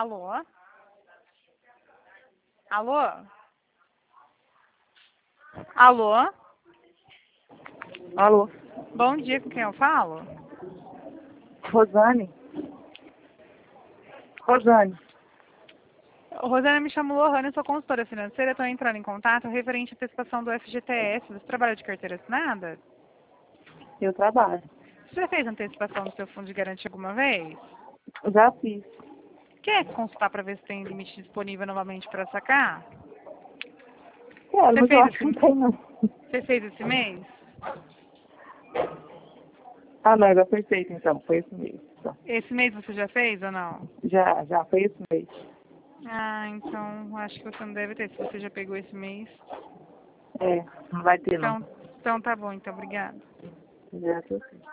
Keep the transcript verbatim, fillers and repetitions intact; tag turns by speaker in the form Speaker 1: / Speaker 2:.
Speaker 1: Alô? Alô? Alô?
Speaker 2: Alô,
Speaker 1: Bom dia, com quem eu falo?
Speaker 2: Rosane? Rosane,
Speaker 1: Rosana, me chamo Lohane, eu sou consultora financeira, estou entrando em contato referente à antecipação do F G T S. Você trabalha de carteira assinada?
Speaker 2: eu trabalho.
Speaker 1: Você já fez antecipação do seu fundo de garantia alguma vez?
Speaker 2: Já fiz.
Speaker 1: Quer consultar para ver se tem limite disponível novamente para sacar?
Speaker 2: Quero,
Speaker 1: Você
Speaker 2: mas eu
Speaker 1: fez
Speaker 2: acho que não
Speaker 1: esse,
Speaker 2: tem não.
Speaker 1: você fez esse mês?
Speaker 2: Ah, não, já foi feito então, foi esse mês. Então,
Speaker 1: Esse mês você já fez ou não?
Speaker 2: já, já foi esse mês.
Speaker 1: Ah, então acho que você não deve ter, se você já pegou esse mês.
Speaker 2: É, não vai ter não.
Speaker 1: Então, então tá bom, então obrigada.
Speaker 2: Já tô sim.